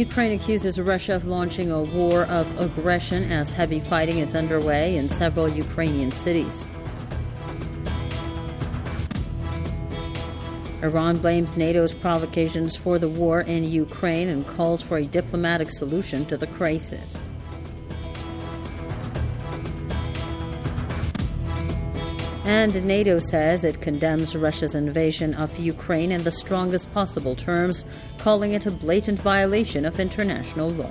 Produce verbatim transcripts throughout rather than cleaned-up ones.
Ukraine accuses Russia of launching a war of aggression as heavy fighting is underway in several Ukrainian cities. Iran blames NATO's provocations for the war in Ukraine and calls for a diplomatic solution to the crisis. And NATO says it condemns Russia's invasion of Ukraine in the strongest possible terms, calling it a blatant violation of international law.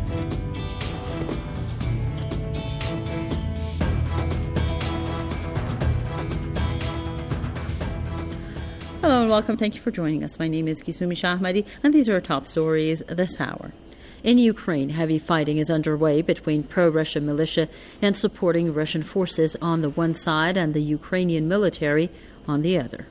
Hello and welcome. Thank you for joining us. My name is Kisumi Shahmadi, and these are our top stories this hour. In Ukraine, heavy fighting is underway between pro-Russia militia and supporting Russian forces on the one side and the Ukrainian military on the other.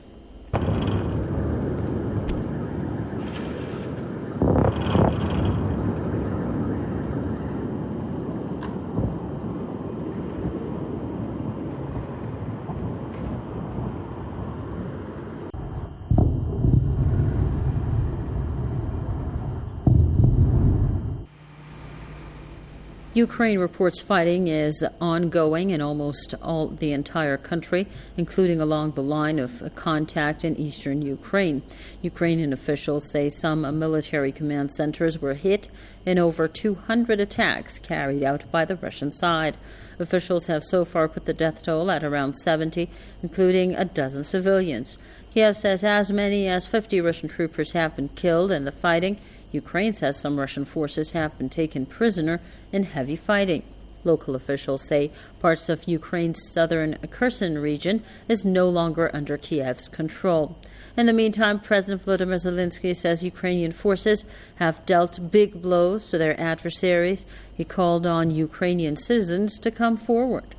Ukraine reports fighting is ongoing in almost all the entire country, including along the line of contact in eastern Ukraine. Ukrainian officials say some military command centers were hit in over two hundred attacks carried out by the Russian side. Officials have so far put the death toll at around seventy, including a dozen civilians. Kiev says as many as fifty Russian troopers have been killed in the fighting. Ukraine says some Russian forces have been taken prisoner in heavy fighting. Local officials say parts of Ukraine's southern Kherson region is no longer under Kiev's control. In the meantime, President Volodymyr Zelensky says Ukrainian forces have dealt big blows to their adversaries. He called on Ukrainian citizens to come forward.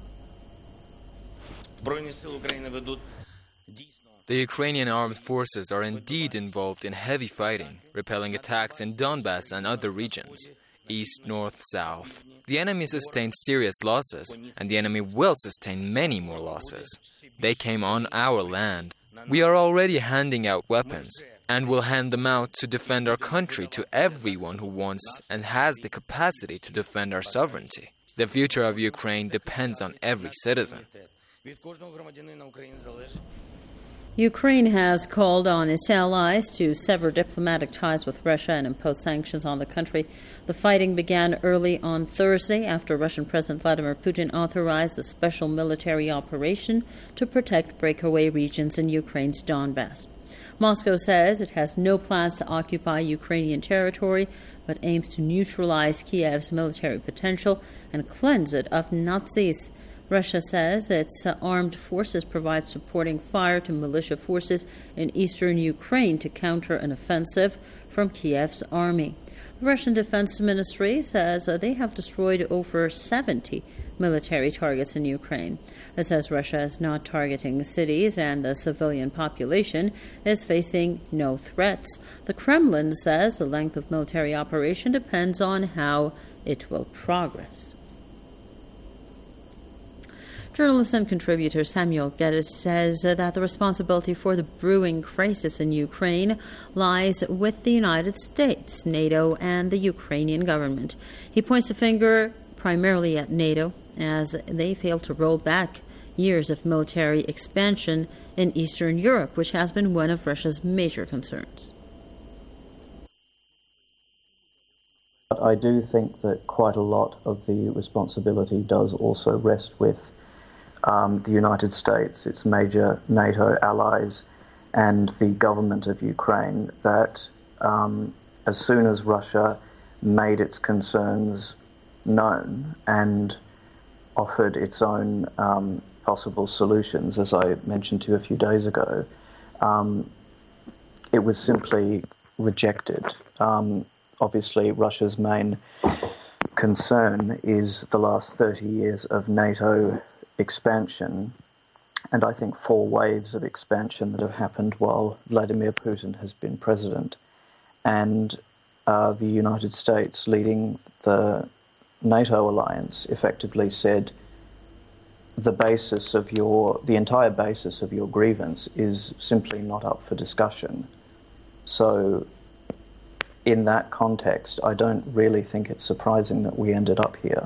The Ukrainian armed forces are indeed involved in heavy fighting, repelling attacks in Donbass and other regions, east, north, south. The enemy sustained serious losses, and the enemy will sustain many more losses. They came on our land. We are already handing out weapons, and will hand them out to defend our country to everyone who wants and has the capacity to defend our sovereignty. The future of Ukraine depends on every citizen. Ukraine has called on its allies to sever diplomatic ties with Russia and impose sanctions on the country. The fighting began early on Thursday after Russian President Vladimir Putin authorized a special military operation to protect breakaway regions in Ukraine's Donbass. Moscow says it has no plans to occupy Ukrainian territory, but aims to neutralize Kiev's military potential and cleanse it of Nazis. Russia says its uh, armed forces provide supporting fire to militia forces in eastern Ukraine to counter an offensive from Kiev's army. The Russian Defense Ministry says uh, they have destroyed over seventy military targets in Ukraine. It says Russia is not targeting cities and the civilian population is facing no threats. The Kremlin says the length of military operation depends on how it will progress. Journalist and contributor Samuel Geddes says uh, that the responsibility for the brewing crisis in Ukraine lies with the United States, NATO, and the Ukrainian government. He points the finger primarily at NATO, as they failed to roll back years of military expansion in Eastern Europe, which has been one of Russia's major concerns. But I do think that quite a lot of the responsibility does also rest with Um, the United States, its major NATO allies, and the government of Ukraine, that um, as soon as Russia made its concerns known and offered its own um, possible solutions, as I mentioned to you a few days ago, um, it was simply rejected. Um, obviously, Russia's main concern is the last thirty years of NATO expansion, and I think four waves of expansion that have happened while Vladimir Putin has been president, and uh, the United States leading the NATO alliance effectively said the basis of your, the entire basis of your grievance is simply not up for discussion. So in that context, I don't really think it's surprising that we ended up here.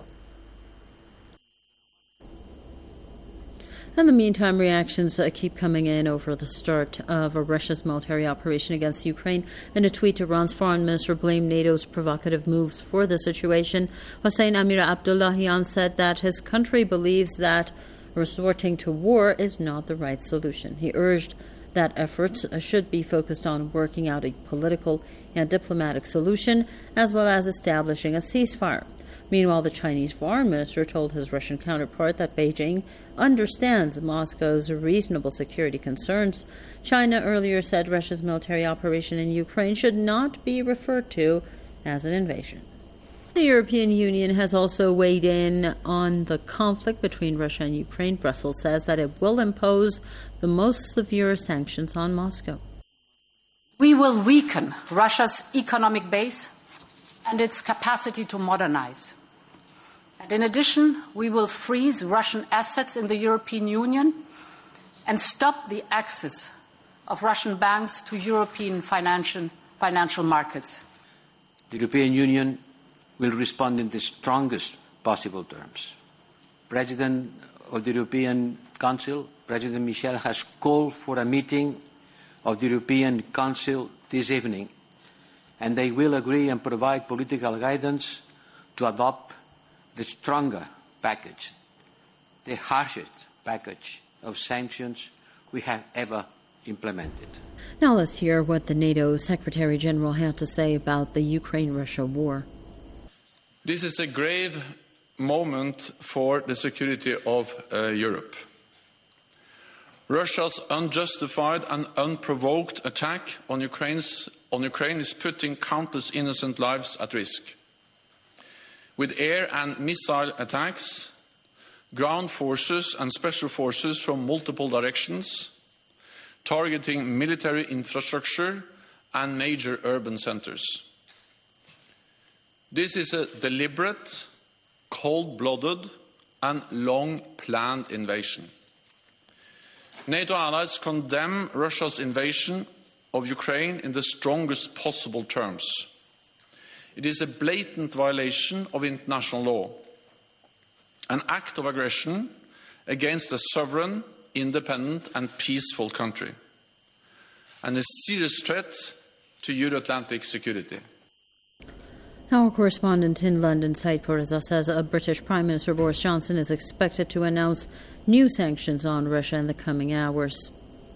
In the meantime, reactions uh, keep coming in over the start of uh, Russia's military operation against Ukraine. In a tweet, Iran's foreign minister blamed NATO's provocative moves for the situation. Hossein Amir Abdullahian said that his country believes that resorting to war is not the right solution. He urged that efforts uh, should be focused on working out a political and diplomatic solution, as well as establishing a ceasefire. Meanwhile, the Chinese foreign minister told his Russian counterpart that Beijing understands Moscow's reasonable security concerns. China earlier said Russia's military operation in Ukraine should not be referred to as an invasion. The European Union has also weighed in on the conflict between Russia and Ukraine. Brussels says that it will impose the most severe sanctions on Moscow. We will weaken Russia's economic base and its capacity to modernize. And in addition, we will freeze Russian assets in the European Union and stop the access of Russian banks to European financial, financial markets. The European Union will respond in the strongest possible terms. President of the European Council, President Michel, has called for a meeting of the European Council this evening, and they will agree and provide political guidance to adopt the stronger package, the harshest package of sanctions we have ever implemented. Now let's hear what the NATO Secretary General had to say about the Ukraine-Russia war. This is a grave moment for the security of uh, Europe. Russia's unjustified and unprovoked attack on, Ukraine's, on Ukraine is putting countless innocent lives at risk. With air and missile attacks, ground forces and special forces from multiple directions, targeting military infrastructure and major urban centers. This is a deliberate, cold-blooded and long-planned invasion. NATO allies condemn Russia's invasion of Ukraine in the strongest possible terms. It is a blatant violation of international law, an act of aggression against a sovereign, independent and peaceful country, and a serious threat to Euro-Atlantic security. Our correspondent in London, Said Pourreza, says a British Prime Minister Boris Johnson is expected to announce new sanctions on Russia in the coming hours.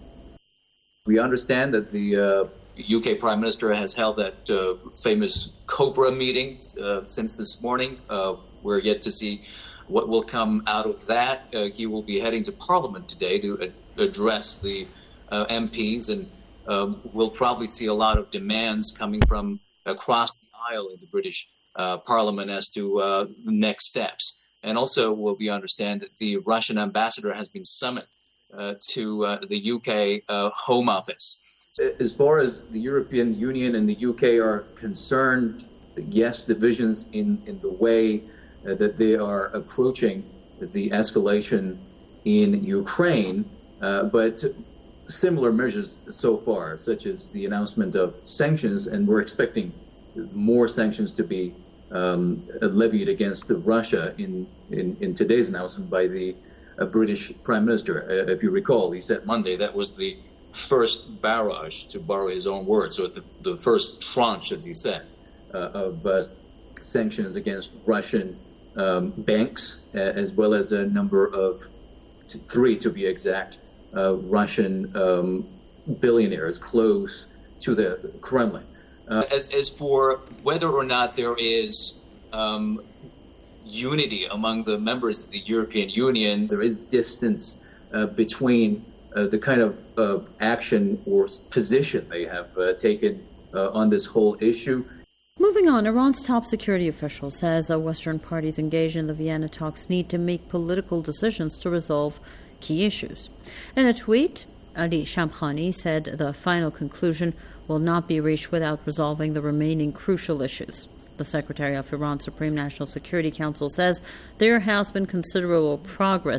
We understand that the uh, U K Prime Minister has held that uh, famous Cobra meeting uh, since this morning. Uh, we're yet to see what will come out of that. Uh, he will be heading to Parliament today to ad- address the uh, M Ps, and um, we'll probably see a lot of demands coming from across the aisle in the British uh, Parliament as to uh, the next steps. And also, well, we understand that the Russian ambassador has been summoned uh, to uh, the U K uh, Home Office. As far as the European Union and the U K are concerned, yes, divisions in, in the way uh, that they are approaching the escalation in Ukraine, uh, but similar measures so far, such as the announcement of sanctions, and we're expecting more sanctions to be um, levied against Russia in, in, in today's announcement by the uh, British Prime Minister. Uh, if you recall, he said Monday that was the first barrage, to borrow his own words, so the, the first tranche, as he said, uh, of uh, sanctions against Russian um, banks, uh, as well as a number of, t- three to be exact, uh, Russian um, billionaires close to the Kremlin. Uh, as, as for whether or not there is um, unity among the members of the European Union, there is distance uh, between uh, the kind of uh, action or position they have uh, taken uh, on this whole issue. Moving on, Iran's top security official says uh, Western parties engaged in the Vienna talks need to make political decisions to resolve key issues. In a tweet, Ali Shamkhani said the final conclusion will not be reached without resolving the remaining crucial issues. The Secretary of Iran's Supreme National Security Council says there has been considerable progress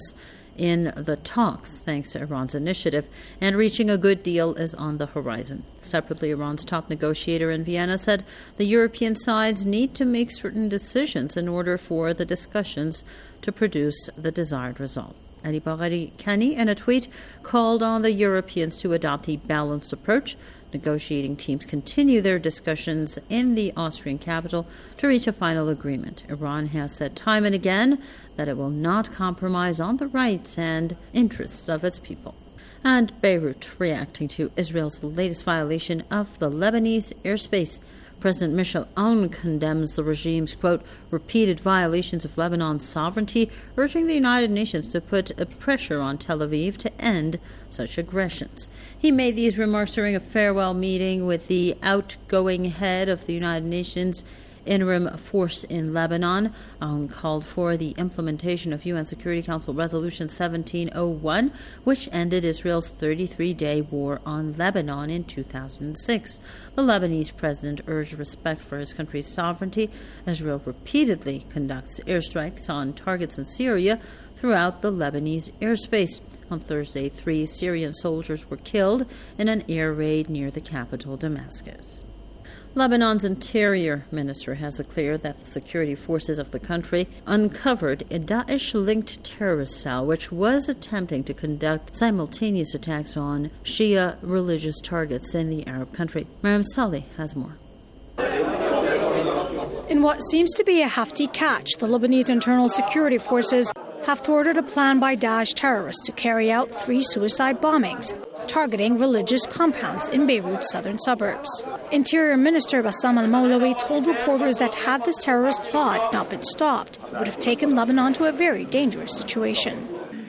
in the talks, thanks to Iran's initiative, and reaching a good deal is on the horizon. Separately, Iran's top negotiator in Vienna said the European sides need to make certain decisions in order for the discussions to produce the desired result. Ali Bagheri Kani, in a tweet, called on the Europeans to adopt a balanced approach. Negotiating teams continue their discussions in the Austrian capital to reach a final agreement. Iran has said time and again that it will not compromise on the rights and interests of its people. And Beirut, reacting to Israel's latest violation of the Lebanese airspace. President Michel Aoun condemns the regime's, quote, repeated violations of Lebanon's sovereignty, urging the United Nations to put a pressure on Tel Aviv to end such aggressions. He made these remarks during a farewell meeting with the outgoing head of the United Nations interim force in Lebanon. Aoun called for the implementation of U N Security Council Resolution seventeen oh one, which ended Israel's thirty-three day war on Lebanon in two thousand six. The Lebanese president urged respect for his country's sovereignty. Israel repeatedly conducts airstrikes on targets in Syria throughout the Lebanese airspace. On Thursday, three Syrian soldiers were killed in an air raid near the capital, Damascus. Lebanon's interior minister has declared that the security forces of the country uncovered a Daesh-linked terrorist cell which was attempting to conduct simultaneous attacks on Shia religious targets in the Arab country. Mariam Saleh has more. In what seems to be a hefty catch, the Lebanese internal security forces have thwarted a plan by Daesh terrorists to carry out three suicide bombings targeting religious compounds in Beirut's southern suburbs. Interior Minister Bassam al-Mawlawi told reporters that had this terrorist plot not been stopped, it would have taken Lebanon to a very dangerous situation.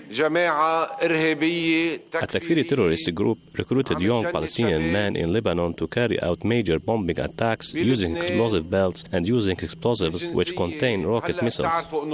A Takfiri terrorist group recruited young Palestinian men in Lebanon to carry out major bombing attacks using explosive belts and using explosives which contain rocket missiles.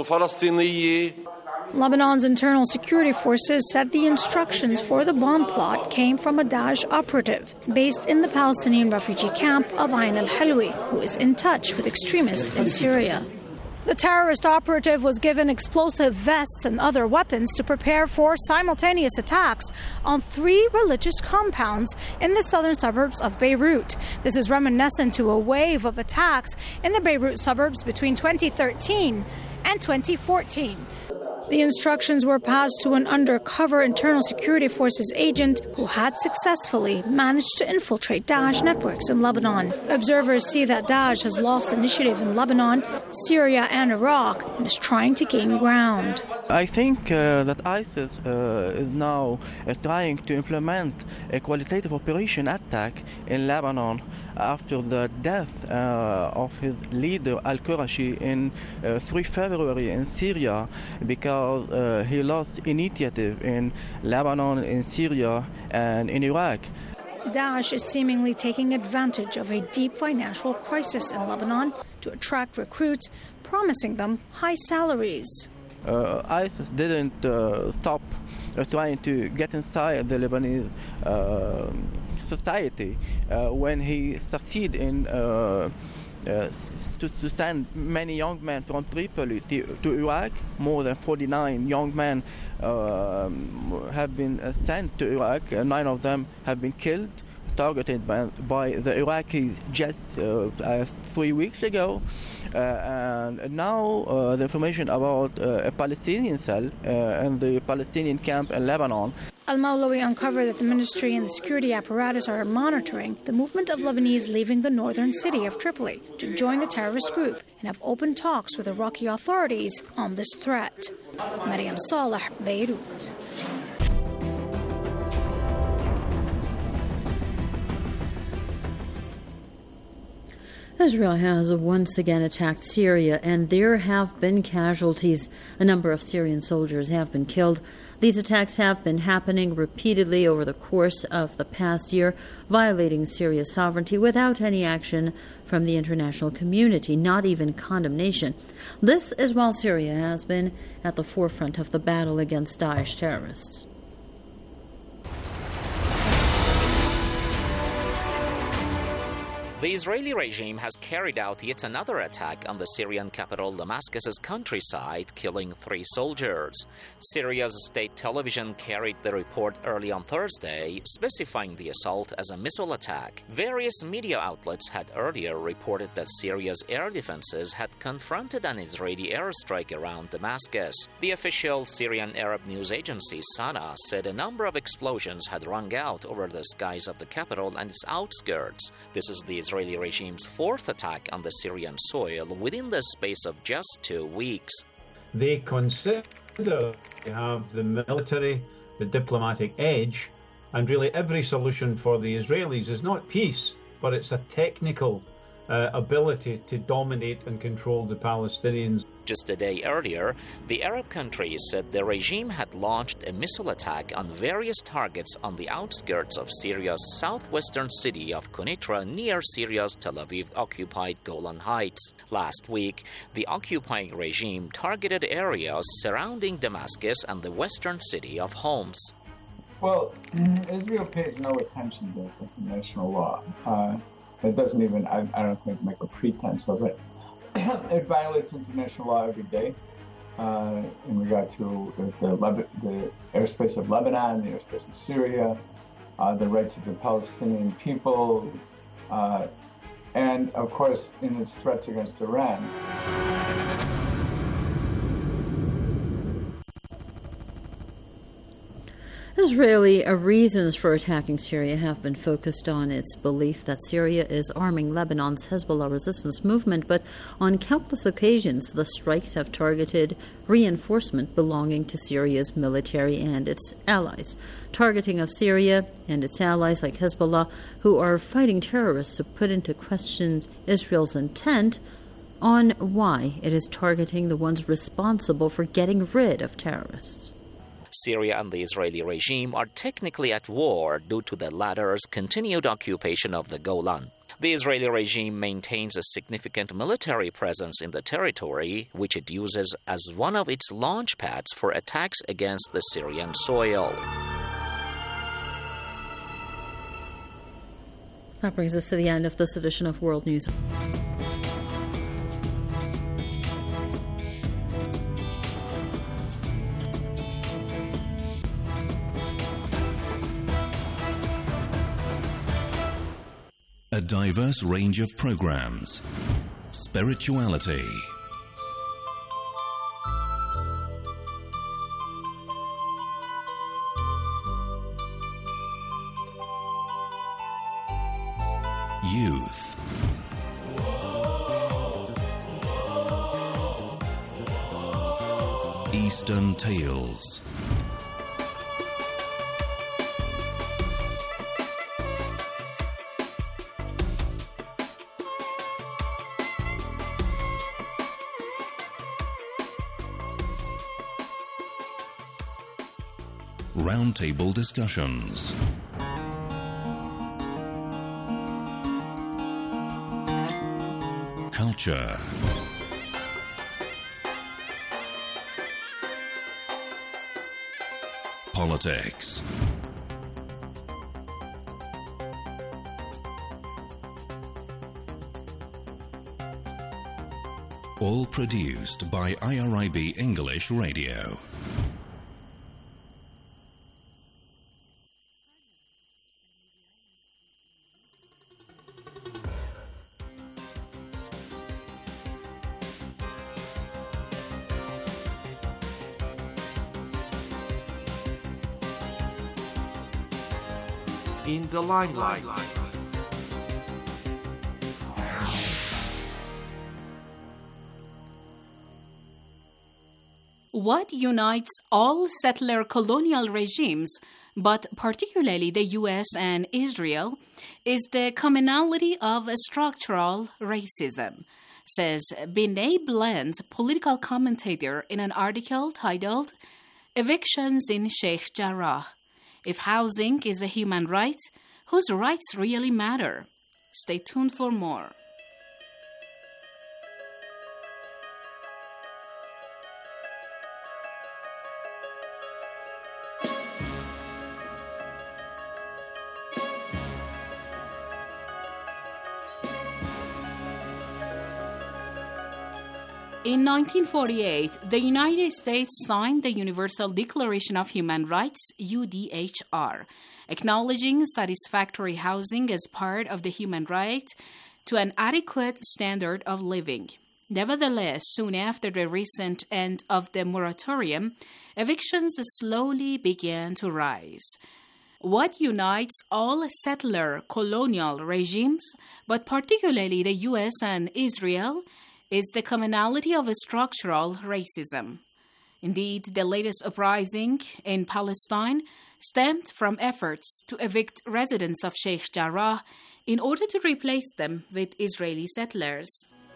Lebanon's internal security forces said the instructions for the bomb plot came from a Daesh operative based in the Palestinian refugee camp of Ain al-Halwi, who is in touch with extremists in Syria. The terrorist operative was given explosive vests and other weapons to prepare for simultaneous attacks on three religious compounds in the southern suburbs of Beirut. This is reminiscent to a wave of attacks in the Beirut suburbs between twenty thirteen and twenty fourteen. The instructions were passed to an undercover internal security forces agent who had successfully managed to infiltrate Daesh networks in Lebanon. Observers see that Daesh has lost initiative in Lebanon, Syria and Iraq and is trying to gain ground. I think uh, that ISIS uh, is now uh, trying to implement a qualitative operation attack in Lebanon after the death uh, of his leader al-Qurashi in uh, the third of February in Syria, because uh, he lost initiative in Lebanon, in Syria and in Iraq. Daesh is seemingly taking advantage of a deep financial crisis in Lebanon to attract recruits, promising them high salaries. Uh, ISIS didn't uh, stop uh, trying to get inside the Lebanese uh, society uh, when he succeeded in uh, uh, to, to send many young men from Tripoli to, to Iraq. More than forty-nine young men uh, have been uh, sent to Iraq. Uh, nine of them have been killed, targeted by, by the Iraqis just uh, uh, three weeks ago. Uh, and now uh, the information about uh, a Palestinian cell uh, in the Palestinian camp in Lebanon. Al-Mawlawi uncovered that the ministry and the security apparatus are monitoring the movement of Lebanese leaving the northern city of Tripoli to join the terrorist group and have opened talks with Iraqi authorities on this threat. Mariam Saleh, Beirut. Israel has once again attacked Syria, and there have been casualties. A number of Syrian soldiers have been killed. These attacks have been happening repeatedly over the course of the past year, violating Syria's sovereignty without any action from the international community, not even condemnation. This is while Syria has been at the forefront of the battle against Daesh terrorists. The Israeli regime has carried out yet another attack on the Syrian capital Damascus's countryside, killing three soldiers. Syria's state television carried the report early on Thursday, specifying the assault as a missile attack. Various media outlets had earlier reported that Syria's air defenses had confronted an Israeli airstrike around Damascus. The official Syrian Arab news agency Sana said a number of explosions had rung out over the skies of the capital and its outskirts. This is the Israeli regime's fourth attack on the Syrian soil within the space of just two weeks. They consider they have the military, the diplomatic edge, and really every solution for the Israelis is not peace, but it's a technical uh, ability to dominate and control the Palestinians. Just a day earlier, the Arab countries said the regime had launched a missile attack on various targets on the outskirts of Syria's southwestern city of Quneitra near Syria's Tel Aviv-occupied Golan Heights. Last week, the occupying regime targeted areas surrounding Damascus and the western city of Homs. Well, Israel pays no attention to international law. Uh, it doesn't even, I, I don't think, make a pretense of it. It violates international law every day uh, in regard to the, the, Leb- the airspace of Lebanon, the airspace of Syria, uh, the rights of the Palestinian people, uh, and, of course, in its threats against Iran. Israeli reasons for attacking Syria have been focused on its belief that Syria is arming Lebanon's Hezbollah resistance movement, but on countless occasions the strikes have targeted reinforcement belonging to Syria's military and its allies. Targeting of Syria and its allies like Hezbollah, who are fighting terrorists, to put into question Israel's intent on why it is targeting the ones responsible for getting rid of terrorists. Syria and the Israeli regime are technically at war due to the latter's continued occupation of the Golan. The Israeli regime maintains a significant military presence in the territory, which it uses as one of its launch pads for attacks against the Syrian soil. That brings us to the end of this edition of World News. A diverse range of programs. Spirituality. Youth. Eastern Tales. Roundtable discussions. Culture. Politics. All produced by I R I B English Radio. In the limelight. What unites all settler colonial regimes, but particularly the U S and Israel, is the commonality of structural racism, says Binay Bland, political commentator, in an article titled Evictions in Sheikh Jarrah. If housing is a human right, whose rights really matter? Stay tuned for more. In nineteen forty-eight, the United States signed the Universal Declaration of Human Rights, U D H R, acknowledging satisfactory housing as part of the human right to an adequate standard of living. Nevertheless, soon after the recent end of the moratorium, evictions slowly began to rise. What unites all settler colonial regimes, but particularly the U S and Israel, is the commonality of structural racism. Indeed, the latest uprising in Palestine stemmed from efforts to evict residents of Sheikh Jarrah in order to replace them with Israeli settlers.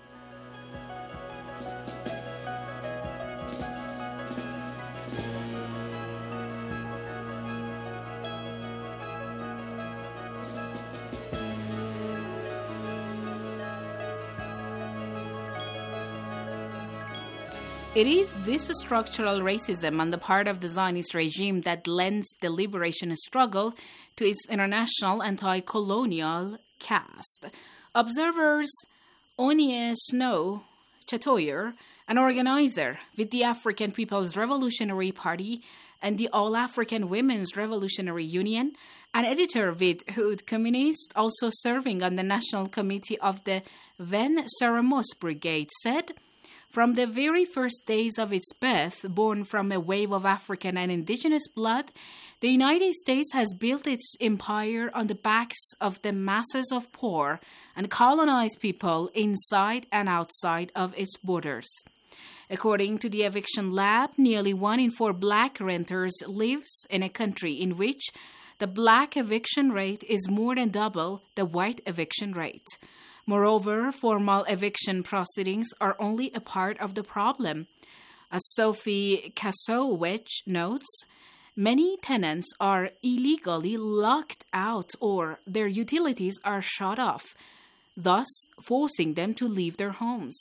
It is this structural racism on the part of the Zionist regime that lends the liberation struggle to its international anti-colonial cast. Observers Onie Snow Chatoyer, an organizer with the African People's Revolutionary Party and the All-African Women's Revolutionary Union, an editor with Hood Communist, also serving on the National Committee of the Van Seramos Brigade, said, "From the very first days of its birth, born from a wave of African and indigenous blood, the United States has built its empire on the backs of the masses of poor and colonized people inside and outside of its borders." According to the Eviction Lab, nearly one in four black renters lives in a country in which the black eviction rate is more than double the white eviction rate. Moreover, formal eviction proceedings are only a part of the problem. As Sophie Kasowicz notes, many tenants are illegally locked out or their utilities are shut off, thus forcing them to leave their homes.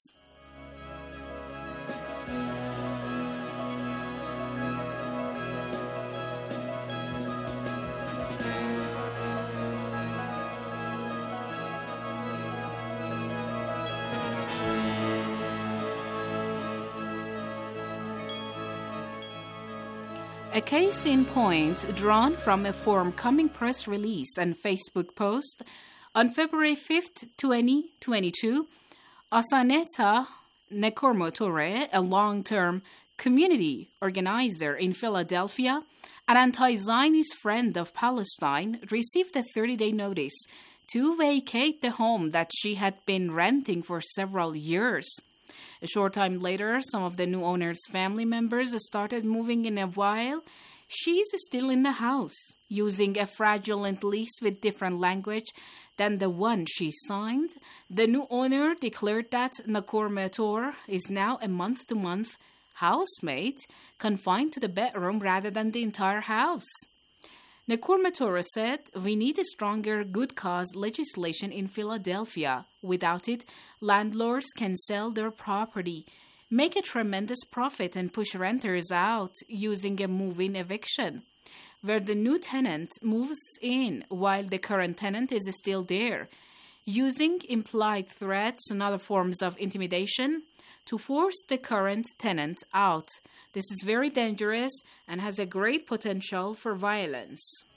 A case in point drawn from a forthcoming press release and Facebook post on February fifth, twenty twenty-two, Asaneta Nekormotore, a long-term community organizer in Philadelphia, an anti-Zionist friend of Palestine, received a thirty-day notice to vacate the home that she had been renting for several years. A short time later, some of the new owner's family members started moving in, a while she's still in the house, using a fraudulent lease with different language than the one she signed. The new owner declared that Nekormotore is now a month-to-month housemate, confined to the bedroom rather than the entire house. Nekormotore said, "We need a stronger good cause legislation in Philadelphia. Without it, landlords can sell their property, make a tremendous profit, and push renters out using a move-in eviction, where the new tenant moves in while the current tenant is still there, using implied threats and other forms of intimidation to force the current tenant out. This is very dangerous and has a great potential for violence."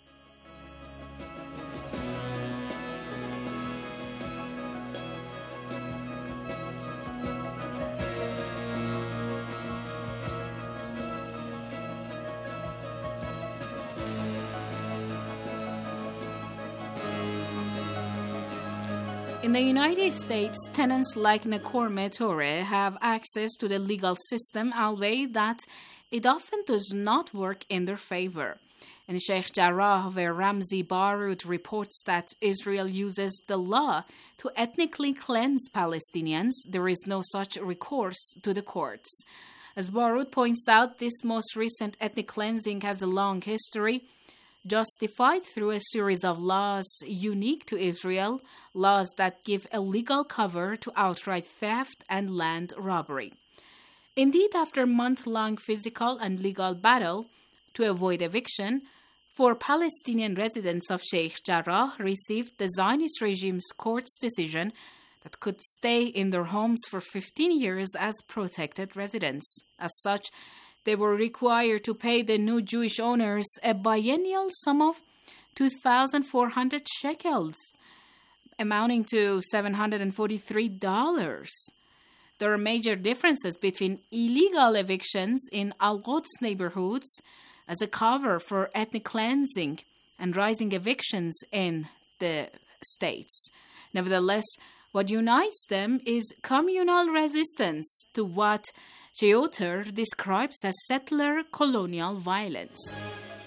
In the United States, tenants like Nekormotore have access to the legal system, albeit that it often does not work in their favor. In Sheikh Jarrah, where Ramzi Baroud reports that Israel uses the law to ethnically cleanse Palestinians, there is no such recourse to the courts. As Baroud points out, this most recent ethnic cleansing has a long history, justified through a series of laws unique to Israel, laws that give a legal cover to outright theft and land robbery. Indeed, after month-long physical and legal battle to avoid eviction, four Palestinian residents of Sheikh Jarrah received the Zionist regime's court's decision that could stay in their homes for fifteen years as protected residents. As such, they were required to pay the new Jewish owners a biennial sum of two thousand four hundred shekels, amounting to seven hundred forty-three dollars. There are major differences between illegal evictions in Al-Quds neighborhoods as a cover for ethnic cleansing and rising evictions in the states. Nevertheless, what unites them is communal resistance to what Sheoter describes as settler colonial violence.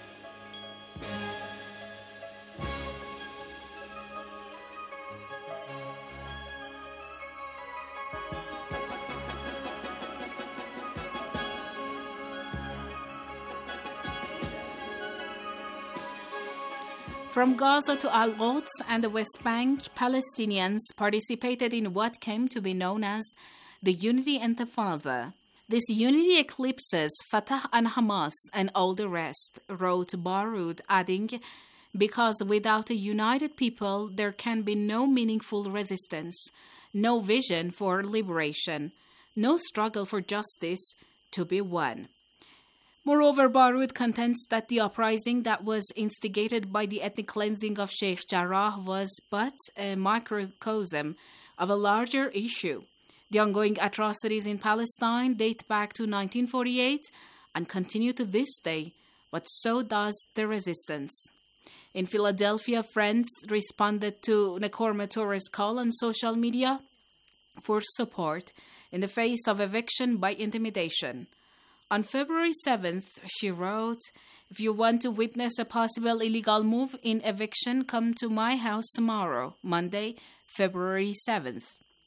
From Gaza to Al-Quds and the West Bank, Palestinians participated in what came to be known as the Unity Intifada. This unity eclipses Fatah and Hamas and all the rest, wrote Baroud, adding, because without a united people, there can be no meaningful resistance, no vision for liberation, no struggle for justice to be won. Moreover, Baroud contends that the uprising that was instigated by the ethnic cleansing of Sheikh Jarrah was but a microcosm of a larger issue. The ongoing atrocities in Palestine date back to nineteen forty-eight and continue to this day, but so does the resistance. In Philadelphia, friends responded to Nekorma Torres' call on social media for support in the face of eviction by intimidation. On February seventh, she wrote, "If you want to witness a possible illegal move in eviction, come to my house tomorrow, Monday, February seventh.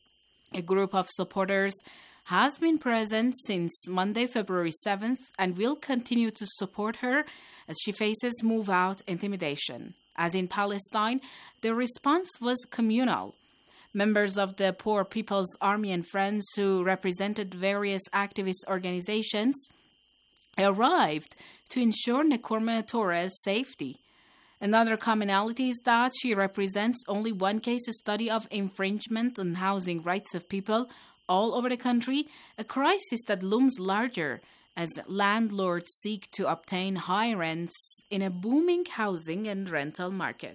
A group of supporters has been present since Monday, February seventh, and will continue to support her as she faces move-out intimidation. As in Palestine, the response was communal. Members of the Poor People's Army and friends who represented various activist organizations arrived to ensure Nekorma Torres' safety. Another commonality is that she represents only one case study of infringement on housing rights of people all over the country, a crisis that looms larger as landlords seek to obtain high rents in a booming housing and rental market."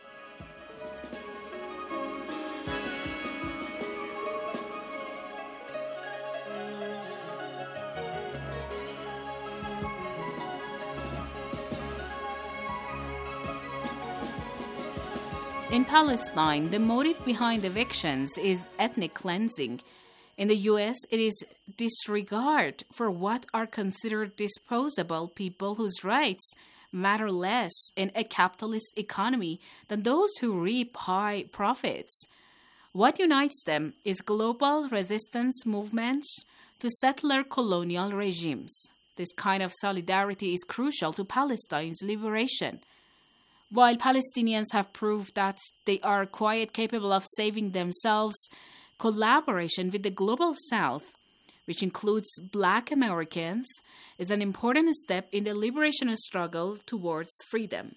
In Palestine, the motive behind evictions is ethnic cleansing. In the U S, it is disregard for what are considered disposable people whose rights matter less in a capitalist economy than those who reap high profits. What unites them is global resistance movements to settler colonial regimes. This kind of solidarity is crucial to Palestine's liberation. While Palestinians have proved that they are quite capable of saving themselves, collaboration with the Global South, which includes Black Americans, is an important step in the liberation struggle towards freedom.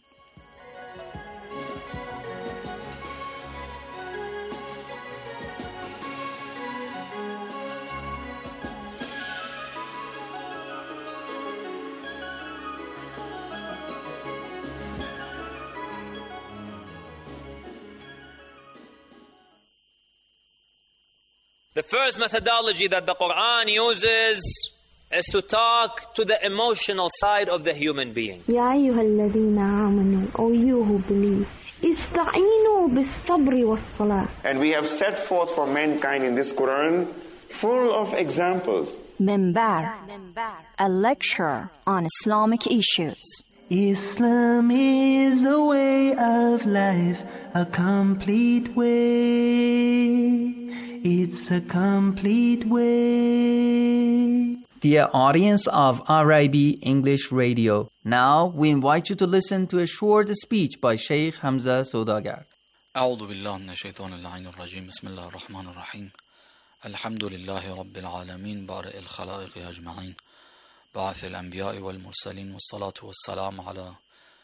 The first methodology that the Quran uses is to talk to the emotional side of the human being. يا أيها الذين آمنوا, O you who believe, استعينوا بالصبر والصلاة. And we have set forth for mankind in this Quran full of examples. Minbar, a lecture on Islamic issues. Islam is a way of life, a complete way. It's a complete way. Dear audience of R I B English Radio, now we invite you to listen to a short speech by Sheikh Hamza Saudagar. أعوذ بالله من الشيطان اللعين الرجيم بسم الله الرحمن الرحيم الحمد لله رب العالمين بارئ الخلائق أجمعين بعث الأنبياء والمرسلين والصلاة والسلام على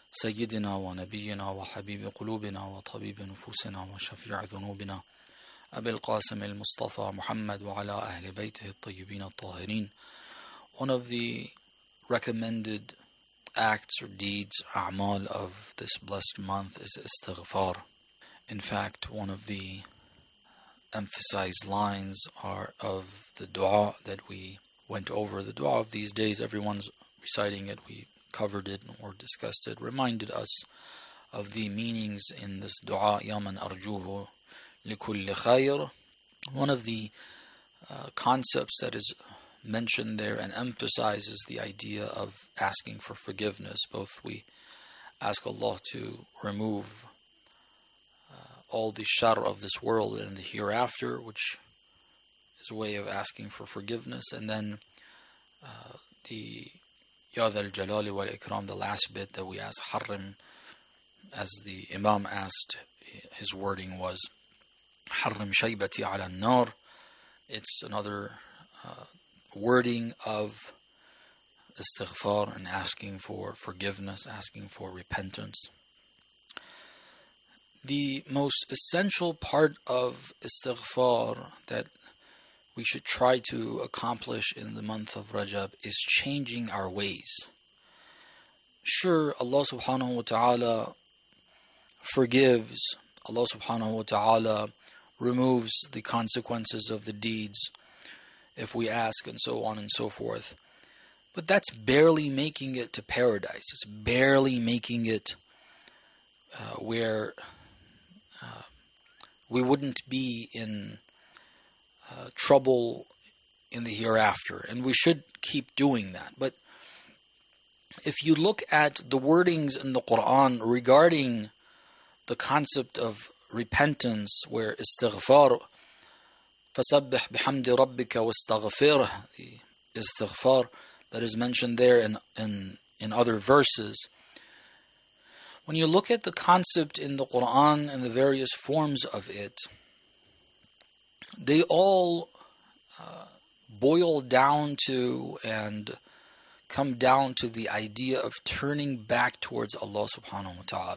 سيدنا ونبينا وحبيب قلوبنا وطبيب نفوسنا وشفيع ذنوبنا أبي القاسم المصطفى محمد وعلى أهل بيته الطيبين الطاهرين. One of the recommended acts or deeds, a'mal, of this blessed month is istighfar. In fact, one of the emphasized lines are of the dua that we went over. The dua of these days, everyone's reciting it. We covered it or discussed it, reminded us of the meanings in this dua, Ya man arjuhu likulli khayr. One of the uh, concepts that is mentioned there and emphasizes the idea of asking for forgiveness. Both we ask Allah to remove uh, all the shar of this world and the hereafter, which is a way of asking for forgiveness, and then uh, the Ya Dhal Jalali wal Ikram, the last bit that we ask, Harrim, as the Imam asked, his wording was Harrim shaybati ala nar. It's another uh, wording of istighfar and asking for forgiveness, asking for repentance. The most essential part of istighfar that we should try to accomplish in the month of Rajab is changing our ways. Sure, Allah subhanahu wa ta'ala forgives, Allah subhanahu wa ta'ala removes the consequences of the deeds if we ask, and so on and so forth. But that's barely making it to paradise. It's barely making it uh, where uh, we wouldn't be in uh, trouble in the hereafter. And we should keep doing that. But if you look at the wordings in the Quran regarding the concept of repentance, where istighfar, فَسَبِّحْ بِحَمْدِ رَبِّكَ وَاسْتَغْفِرْهِ, the istighfar that is mentioned there in, in, in other verses. When you look at the concept in the Quran and the various forms of it, they all uh, boil down to and come down to the idea of turning back towards Allah subhanahu wa ta'ala.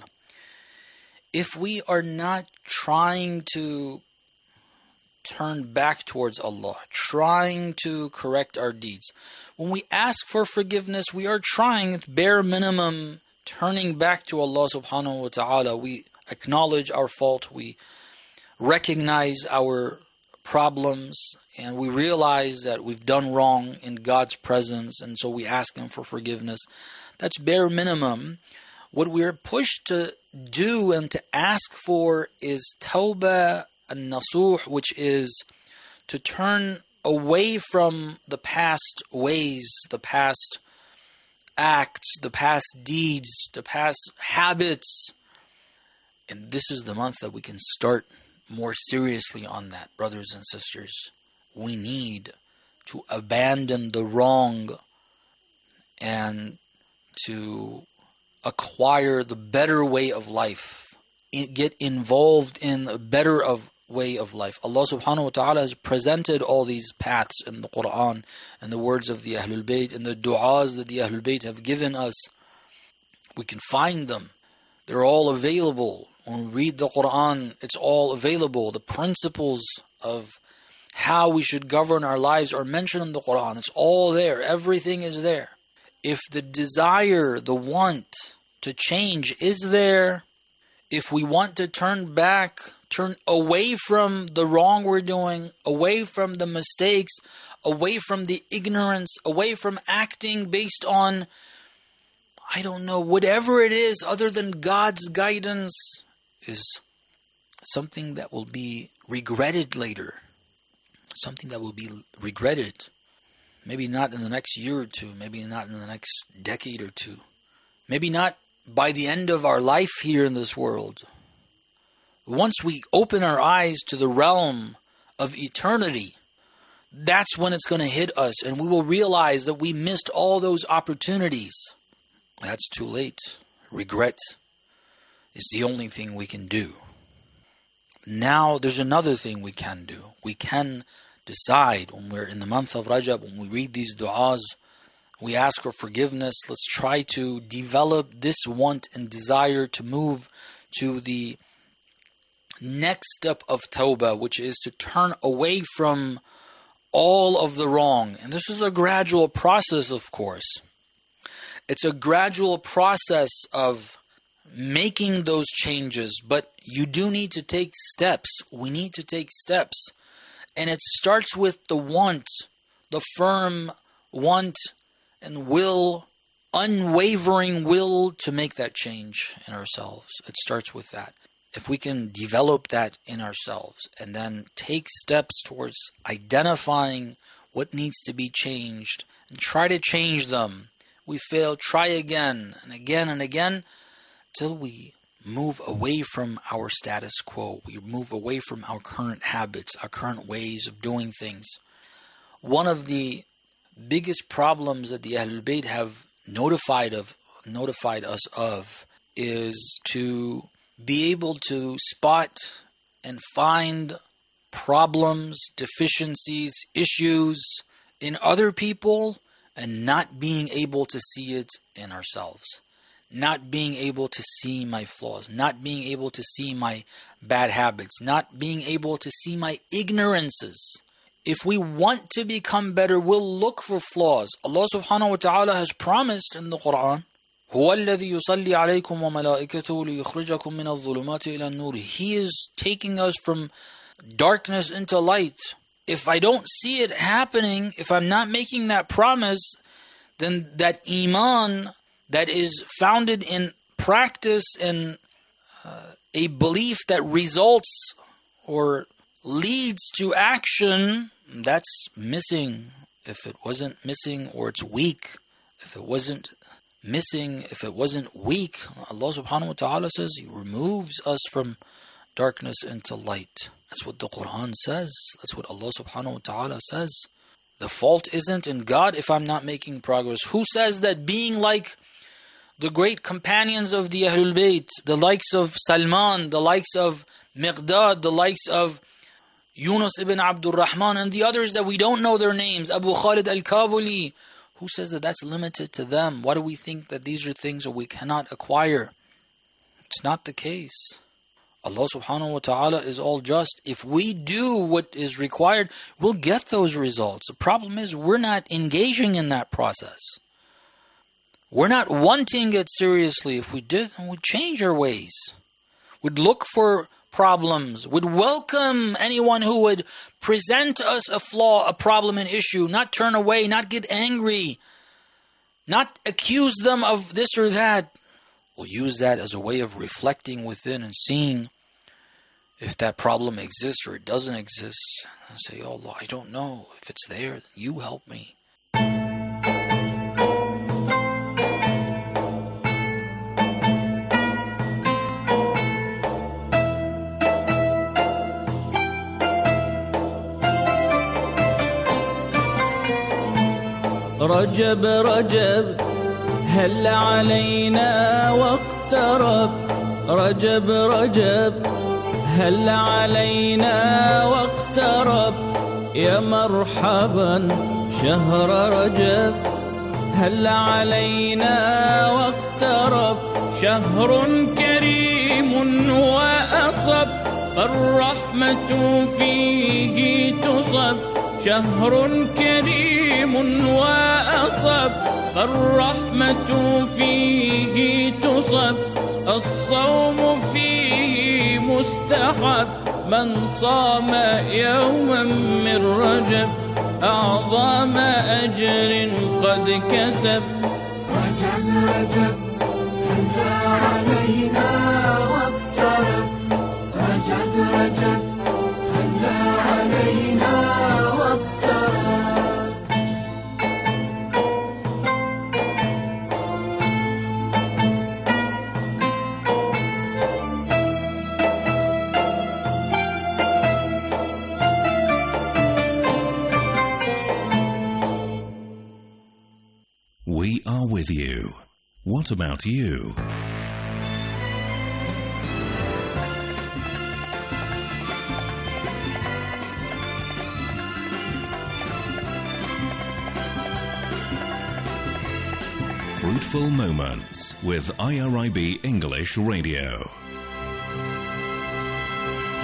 If we are not trying to turn back towards Allah, trying to correct our deeds, when we ask for forgiveness, we are trying, at bare minimum, turning back to Allah subhanahu wa ta'ala. We acknowledge our fault, we recognize our problems, and we realize that we've done wrong in God's presence, and so we ask Him for forgiveness. That's bare minimum. What we're pushed to do and to ask for is tawbah an-nasuh, which is to turn away from the past ways, the past acts, the past deeds, the past habits. And this is the month that we can start more seriously on that, brothers and sisters. We need to abandon the wrong and to acquire the better way of life, get involved in a better of way of life. Allah subhanahu wa ta'ala has presented all these paths in the Quran and the words of the Ahlul Bayt and the du'as that the Ahlul Bayt have given us. We can find them. They're all available. When we read the Quran, it's all available. The principles of how we should govern our lives are mentioned in the Quran. It's all there. Everything is there. If the desire, the want to change is there, if we want to turn back, turn away from the wrong we're doing, away from the mistakes, away from the ignorance, away from acting based on, I don't know, whatever it is other than God's guidance, is something that will be regretted later. Something that will be regretted. Maybe not in the next year or two. Maybe not in the next decade or two. Maybe not by the end of our life here in this world. Once we open our eyes to the realm of eternity, that's when it's going to hit us, and we will realize that we missed all those opportunities. That's too late. Regret is the only thing we can do. Now there's another thing we can do. We can decide when we're in the month of Rajab, when we read these du'as, we ask for forgiveness, let's try to develop this want and desire to move to the next step of tawbah, which is to turn away from all of the wrong. And this is a gradual process, of course. It's a gradual process of making those changes, but you do need to take steps. We need to take steps. And it starts with the want, the firm want and will, unwavering will to make that change in ourselves. It starts with that. If we can develop that in ourselves and then take steps towards identifying what needs to be changed and try to change them, we fail, try again and again and again till we move away from our status quo. We move away from our current habits, our current ways of doing things. One of the biggest problems that the Ahlul Bayt have notified of, notified us of is to be able to spot and find problems, deficiencies, issues in other people and not being able to see it in ourselves. Not being able to see my flaws, not being able to see my bad habits, not being able to see my ignorances. If we want to become better, we'll look for flaws. Allah subhanahu wa ta'ala has promised in the Quran, هُوَ الَّذِي يُصَلِّي عَلَيْكُمْ وَمَلَائِكَتُهُ لِيُخْرِجَكُم مِّنَ الظُّلُمَاتِ إِلَى النُّورِ. He is taking us from darkness into light. If I don't see it happening, if I'm not making that promise, then that iman that is founded in practice and uh, a belief that results or leads to action, that's missing. If it wasn't missing, or it's weak, if it wasn't missing, if it wasn't weak, Allah subhanahu wa ta'ala says He removes us from darkness into light. That's what the Quran says. That's what Allah subhanahu wa ta'ala says. The fault isn't in God if I'm not making progress. Who says that being like the great companions of the Ahlul Bayt, the likes of Salman, the likes of Miqdad, the likes of Yunus ibn Abdul Rahman, and the others that we don't know their names, Abu Khalid al-Kabuli, who says that that's limited to them? Why do we think that these are things that we cannot acquire? It's not the case. Allah subhanahu wa ta'ala is all just. If we do what is required, we'll get those results. The problem is we're not engaging in that process. We're not wanting it seriously. If we did, we'd change our ways. We'd look for problems. We'd welcome anyone who would present us a flaw, a problem, an issue. Not turn away, not get angry. Not accuse them of this or that. We'll use that as a way of reflecting within and seeing if that problem exists or it doesn't exist. And say, oh Allah, I don't know. If it's there, you help me. رجب رجب هل علينا واقترب رجب رجب هل علينا واقترب يا مرحبا شهر رجب هل علينا واقترب شهر كريم وأصب الرحمة فيه تصب شهر كريم وأصب الرحمة فيه تصب الصوم فيه مستحب من صام يوما من رجب أعظم أجر قد كسب رجب رجب هل علينا واقترب رجب رجب هل علينا We are with you. What about you? Fruitful Moments with I R I B English Radio.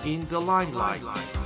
in the limelight.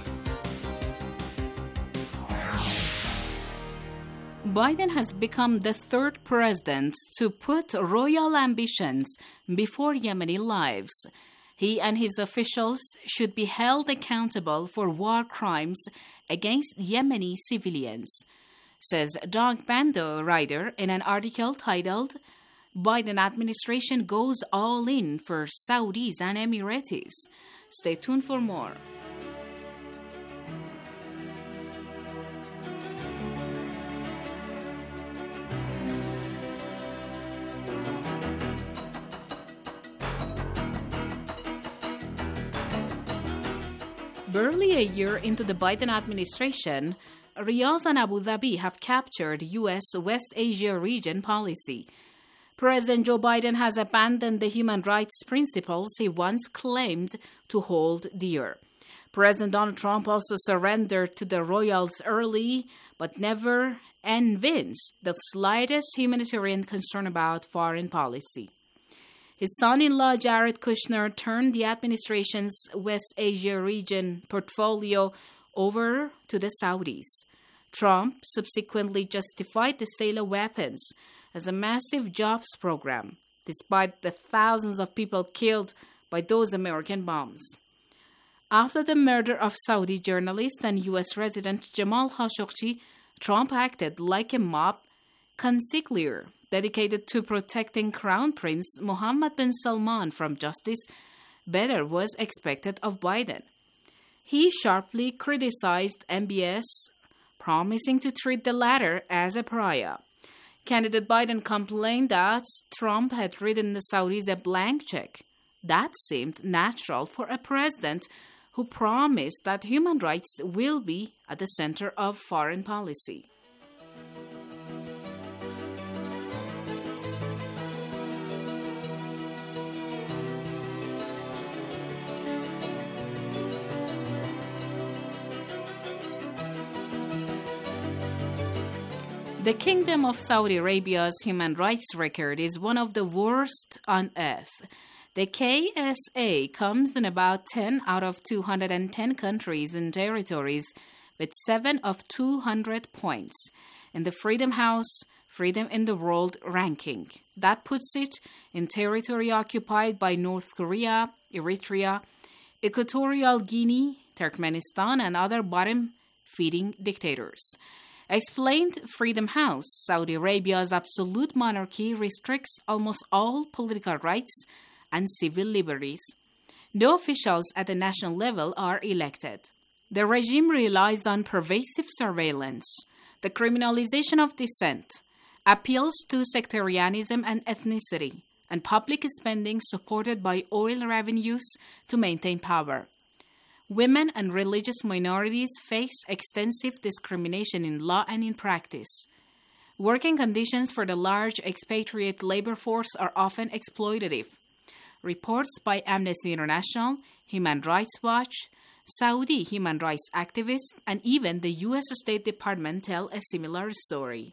Biden has become the third president to put royal ambitions before Yemeni lives. He and his officials should be held accountable for war crimes against Yemeni civilians, says Doug Bando writer in an article titled Biden Administration Goes All In for Saudis and Emiratis. Stay tuned for more. Barely a year into the Biden administration, Riyadh and Abu Dhabi have captured U S West Asia region policy. President Joe Biden has abandoned the human rights principles he once claimed to hold dear. President Donald Trump also surrendered to the royals early, but never evinced the slightest humanitarian concern about foreign policy. His son-in-law Jared Kushner turned the administration's West Asia region portfolio over to the Saudis. Trump subsequently justified the sale of weapons as a massive jobs program, despite the thousands of people killed by those American bombs. After the murder of Saudi journalist and U S resident Jamal Khashoggi, Trump acted like a mob consigliere dedicated to protecting Crown Prince Mohammed bin Salman from justice. Better was expected of Biden. He sharply criticized M B S, promising to treat the latter as a pariah. Candidate Biden complained that Trump had written the Saudis a blank check. That seemed natural for a president who promised that human rights will be at the center of foreign policy. The Kingdom of Saudi Arabia's human rights record is one of the worst on earth. The K S A comes in about ten out of two hundred ten countries and territories with seven of two hundred points in the Freedom House Freedom in the World ranking. That puts it in territory occupied by North Korea, Eritrea, Equatorial Guinea, Turkmenistan, and other bottom-feeding dictators. Explained Freedom House, Saudi Arabia's absolute monarchy restricts almost all political rights and civil liberties. No officials at the national level are elected. The regime relies on pervasive surveillance, the criminalization of dissent, appeals to sectarianism and ethnicity, and public spending supported by oil revenues to maintain power. Women and religious minorities face extensive discrimination in law and in practice. Working conditions for the large expatriate labor force are often exploitative. Reports by Amnesty International, Human Rights Watch, Saudi human rights activists, and even the U S State Department tell a similar story.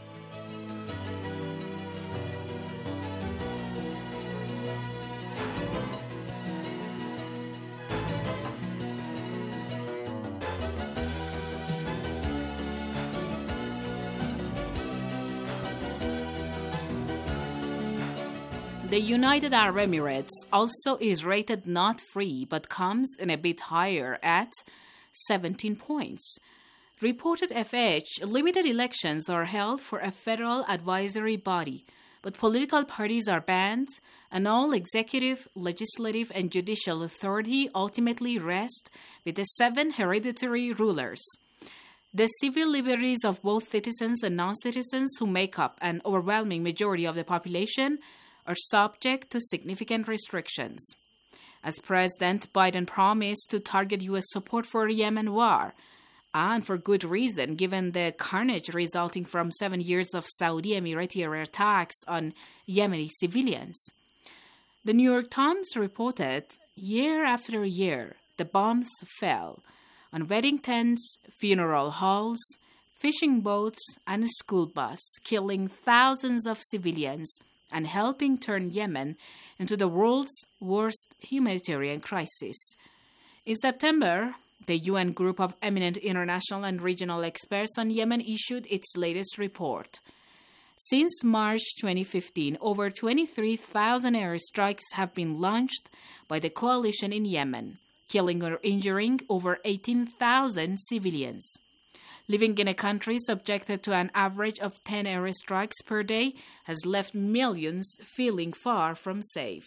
The United Arab Emirates also is rated not free, but comes in a bit higher at seventeen points. Reported F H, limited elections are held for a federal advisory body, but political parties are banned, and all executive, legislative, and judicial authority ultimately rest with the seven hereditary rulers. The civil liberties of both citizens and non-citizens, who make up an overwhelming majority of the population, are subject to significant restrictions. As President Biden promised to target U S support for the Yemen war, and for good reason given the carnage resulting from seven years of Saudi Emirati attacks on Yemeni civilians. The New York Times reported, year after year, the bombs fell on wedding tents, funeral halls, fishing boats, and a school bus, killing thousands of civilians and helping turn Yemen into the world's worst humanitarian crisis. In September, the U N Group of Eminent International and Regional Experts on Yemen issued its latest report. Since March twenty fifteen, over twenty-three thousand airstrikes have been launched by the coalition in Yemen, killing or injuring over eighteen thousand civilians. Living in a country subjected to an average of ten airstrikes per day has left millions feeling far from safe.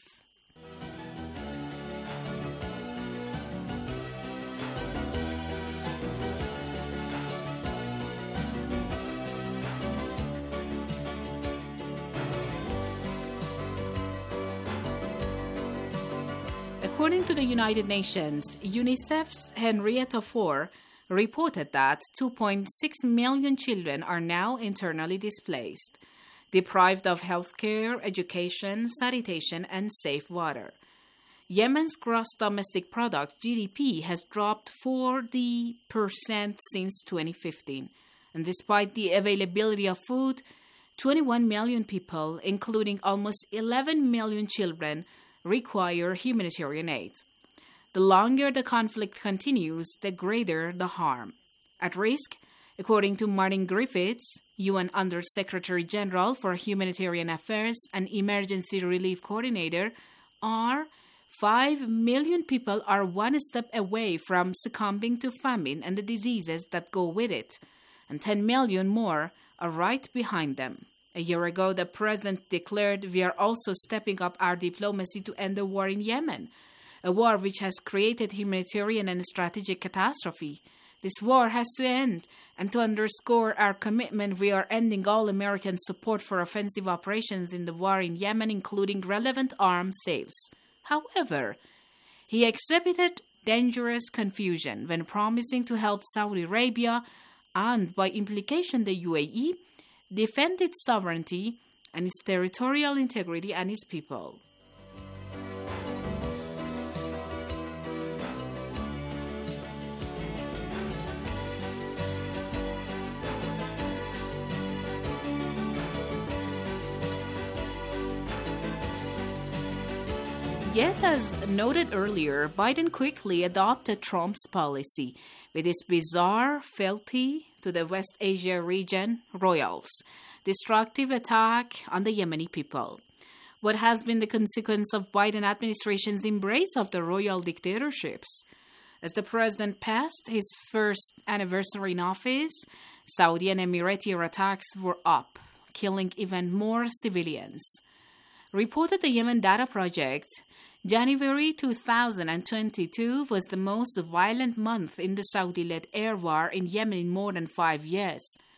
According to the United Nations, UNICEF's Henrietta Fore reported that two point six million children are now internally displaced, deprived of health care, education, sanitation, and safe water. Yemen's gross domestic product, G D P, has dropped forty percent since twenty fifteen, and despite the availability of food, twenty-one million people, including almost eleven million children, require humanitarian aid. The longer the conflict continues, the greater the harm. At risk, according to Martin Griffiths, U N Under-Secretary General for Humanitarian Affairs and Emergency Relief Coordinator, are five million people are one step away from succumbing to famine and the diseases that go with it, and ten million more are right behind them. A year ago, the president declared, "We are also stepping up our diplomacy to end the war in Yemen, a war which has created humanitarian and strategic catastrophe. This war has to end, and to underscore our commitment, we are ending all American support for offensive operations in the war in Yemen, including relevant arms sales." However, he exhibited dangerous confusion when promising to help Saudi Arabia and, by implication, the U A E, defend its sovereignty and its territorial integrity and its people. Yet, as noted earlier, Biden quickly adopted Trump's policy with its bizarre fealty to the West Asia region royals, destructive attack on the Yemeni people. What has been the consequence of Biden administration's embrace of the royal dictatorships? As the president passed his first anniversary in office, Saudi and Emirati attacks were up, killing even more civilians. Reported the Yemen Data Project, January two thousand twenty-two was the most violent month in the Saudi-led air war in Yemen in more than five years.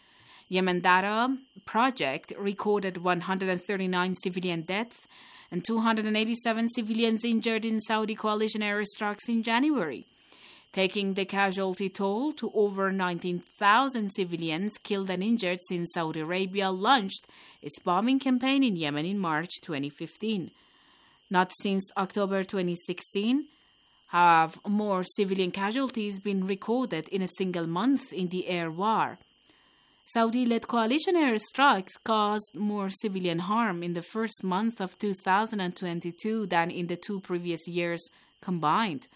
Yemen Data Project recorded one hundred thirty-nine civilian deaths and two hundred eighty-seven civilians injured in Saudi coalition airstrikes in January, taking the casualty toll to over nineteen thousand civilians killed and injured since Saudi Arabia launched its bombing campaign in Yemen in March twenty fifteen. Not since October twenty sixteen have more civilian casualties been recorded in a single month in the air war. Saudi-led coalition airstrikes caused more civilian harm in the first month of two thousand twenty-two than in the two previous years combined.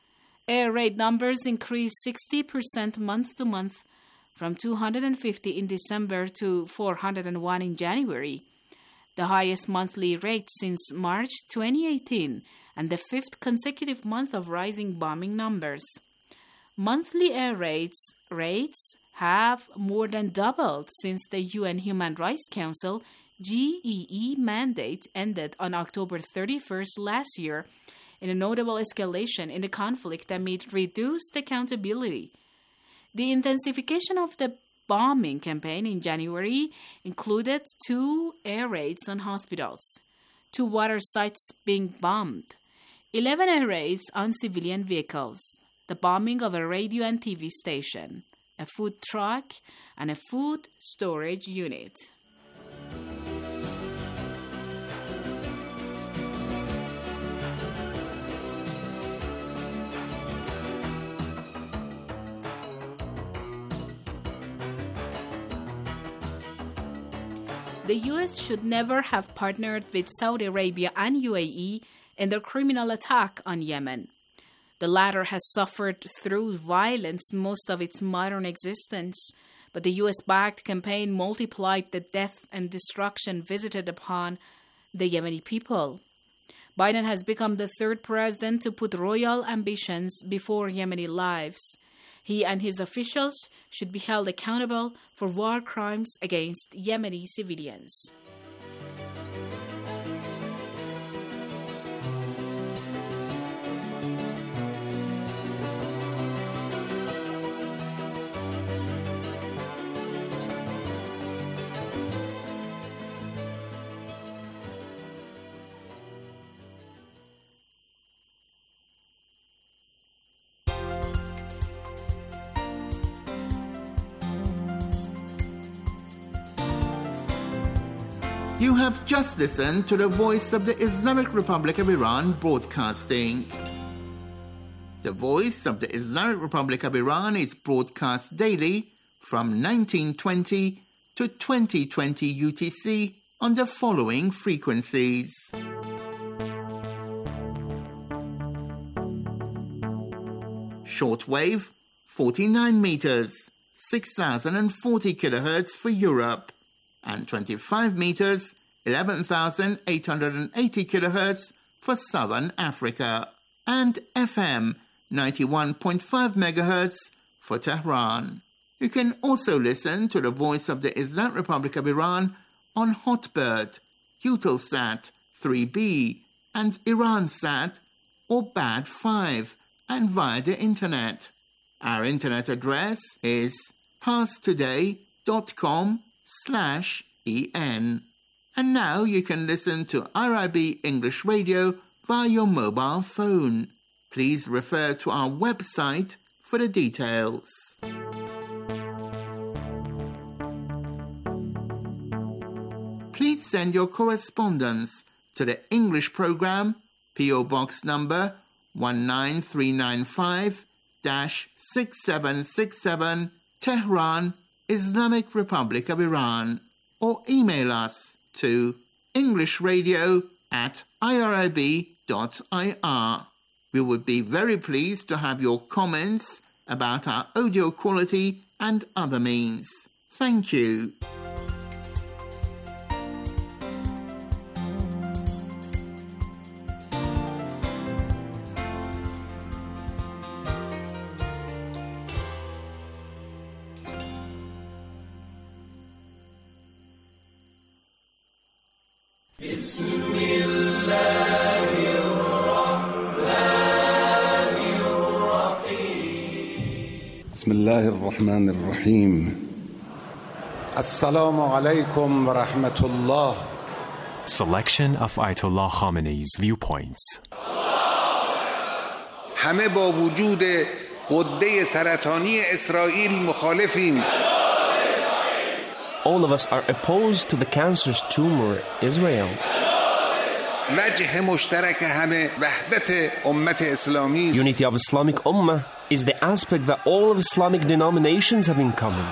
Air raid numbers increased sixty percent month to month, from two hundred fifty in December to four hundred one in January, the highest monthly rate since March twenty eighteen, and the fifth consecutive month of rising bombing numbers. Monthly air raids rates have more than doubled since the U N Human Rights Council G E E mandate ended on October thirty-first last year, in a notable escalation in the conflict amid reduced accountability. The intensification of the bombing campaign in January included two air raids on hospitals, two water sites being bombed, eleven air raids on civilian vehicles, the bombing of a radio and T V station, a food truck, and a food storage unit. The U S should never have partnered with Saudi Arabia and U A E in their criminal attack on Yemen. The latter has suffered through violence most of its modern existence, but the U S-backed campaign multiplied the death and destruction visited upon the Yemeni people. Biden has become the third president to put royal ambitions before Yemeni lives. He and his officials should be held accountable for war crimes against Yemeni civilians. You have just listened to the Voice of the Islamic Republic of Iran broadcasting. The Voice of the Islamic Republic of Iran is broadcast daily from nineteen twenty to twenty twenty U T C on the following frequencies. Shortwave, forty-nine meters, six thousand forty kilohertz for Europe, and twenty-five meters, eleven thousand eight hundred eighty kilohertz for Southern Africa, and F M, ninety-one point five megahertz for Tehran. You can also listen to the Voice of the Islamic Republic of Iran on Hotbird, Eutelsat three B, and Iransat or B A D five, and via the Internet. Our Internet address is parstoday.com slash en. And now you can listen to R I B English Radio via your mobile phone. Please refer to our website for the details. Please send your correspondence to the English program, P O Box number one nine three nine five, six seven six seven, Tehran, Islamic Republic of Iran, or email us to englishradio at irib dot I R. We would be very pleased to have your comments about our audio quality and other means. Thank you. بسم الله الرحمن الرحيم السلام عليكم ورحمة الله. Selection of Ayatollah Khamenei's viewpoints. همه با وجود غده سرطانی اسرائیل مخالفیم. All of us are opposed to the cancerous tumor Israel. وجه مشترک همه وحدت امت اسلامی است. Unity of Islamic Ummah is the aspect that all of Islamic denominations have in common.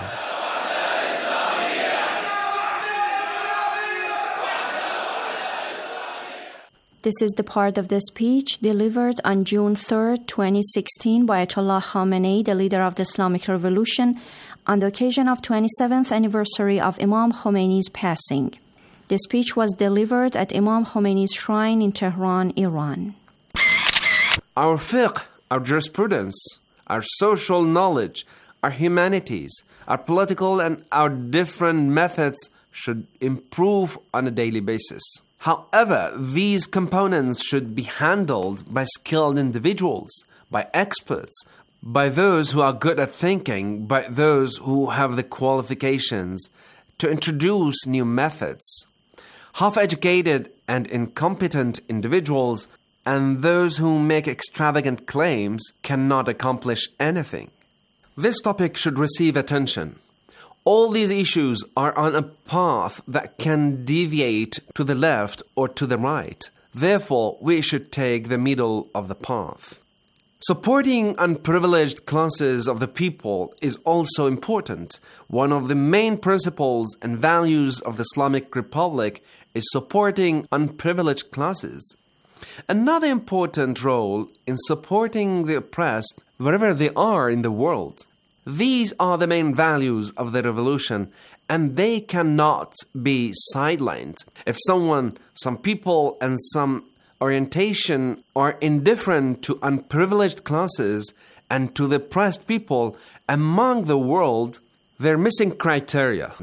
This is the part of the speech delivered on June third, twenty sixteen by Ayatollah Khamenei, the leader of the Islamic Revolution, on the occasion of twenty-seventh anniversary of Imam Khomeini's passing. The speech was delivered at Imam Khomeini's shrine in Tehran, Iran. Our fiqh, our jurisprudence, our social knowledge, our humanities, our political and our different methods should improve on a daily basis. However, these components should be handled by skilled individuals, by experts, by those who are good at thinking, by those who have the qualifications to introduce new methods. Half-educated and incompetent individuals and those who make extravagant claims cannot accomplish anything. This topic should receive attention. All these issues are on a path that can deviate to the left or to the right. Therefore, we should take the middle of the path. Supporting unprivileged classes of the people is also important. One of the main principles and values of the Islamic Republic is supporting unprivileged classes. Another important role in supporting the oppressed wherever they are in the world. These are the main values of the revolution, and they cannot be sidelined. If someone, some people, and some orientation are indifferent to unprivileged classes and to the oppressed people among the world, they're missing criteria.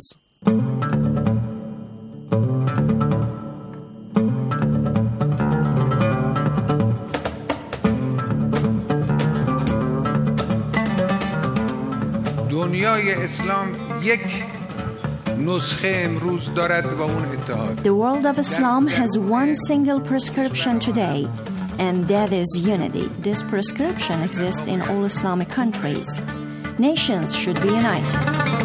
دنیای اسلام یک نسخه امروز دارد و اون اتحاد. The world of Islam has one single prescription today, and that is unity. This prescription exists in all Islamic countries. Nations should be united.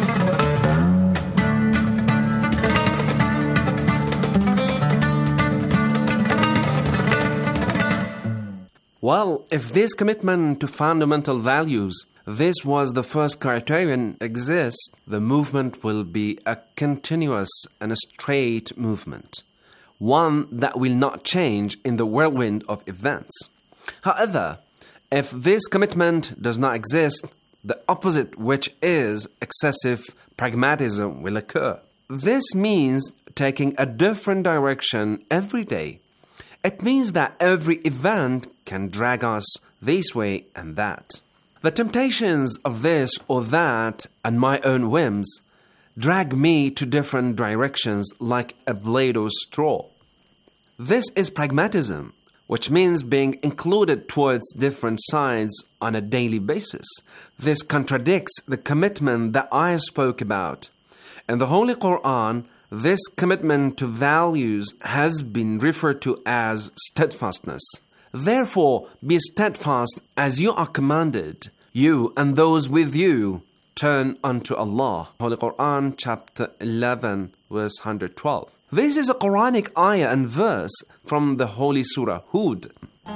Well, if this commitment to fundamental values, this was the first criterion, exists, the movement will be a continuous and a straight movement, one that will not change in the whirlwind of events. However, if this commitment does not exist, the opposite, which is excessive pragmatism, will occur. This means taking a different direction every day. It means that every event can drag us this way and that. The temptations of this or that and my own whims drag me to different directions like a blade of straw. This is pragmatism, which means being included towards different sides on a daily basis. This contradicts the commitment that I spoke about. In the Holy Quran, this commitment to values has been referred to as steadfastness. Therefore, be steadfast as you are commanded, you and those with you. Turn unto Allah. Holy Quran, chapter eleven, verse one hundred twelve. This is a Quranic ayah and verse from the Holy Surah Hud.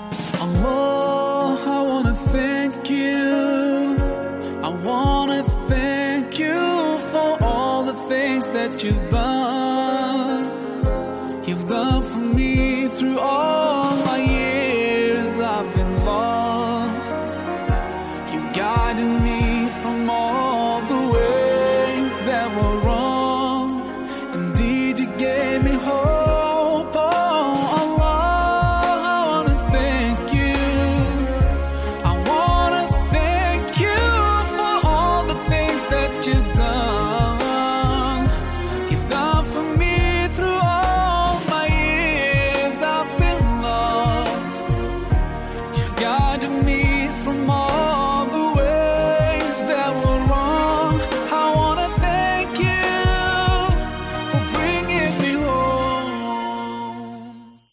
Allah, I want to thank you. I want to thank you for all the things that you've done. You've done for me through all my years. I've been lost. You guided me from all the ways that were wrong. Indeed, you gave me hope. Oh, Allah, I want to thank you. I want to thank you for all the things that you've done. You've done for me through all my years. I've been lost. You guided me from all the ways that were wrong. I want to thank you for bringing me home.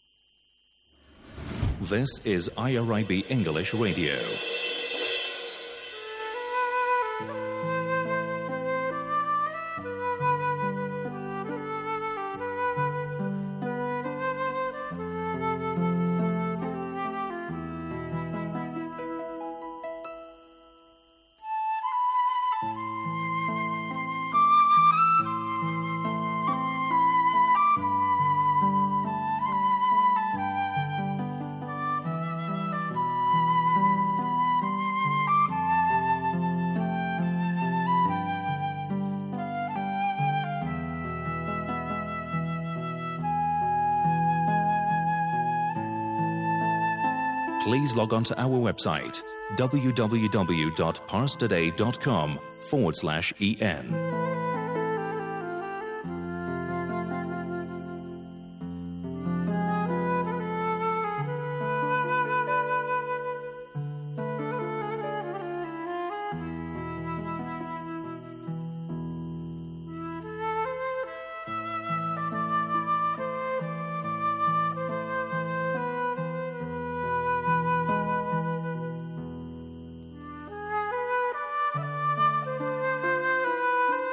This is I R I B English Radio. Please log on to our website, w w w dot parstoday dot com forward slash en.